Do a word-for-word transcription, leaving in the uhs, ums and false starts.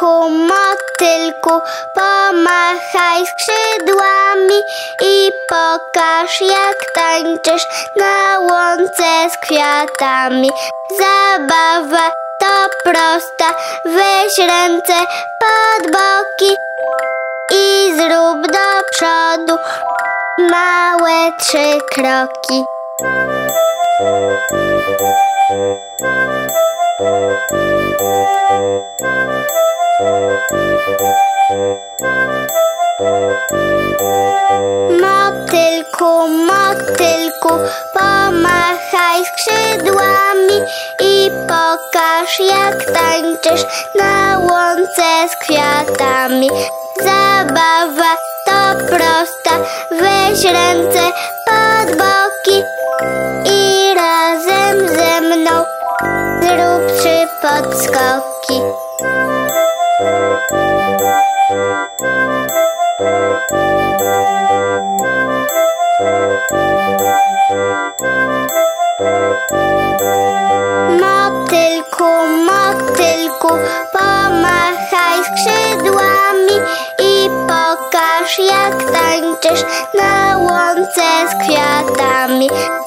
Motylku, motylku, pomachaj skrzydłami i pokaż, jak tańczysz na łące z kwiatami. Zabawa to prosta, weź ręce pod boki i zrób do przodu małe trzy kroki. Motylku, motylku, pomachaj skrzydłami i pokaż, jak tańczysz na łące z kwiatami. Zabawa to prosta, weź ręce pod boki i razem ze mną zrób trzy podskoki. Motylku, motylku, pomachaj skrzydłami i pokaż, jak tańczysz na łące z kwiatami.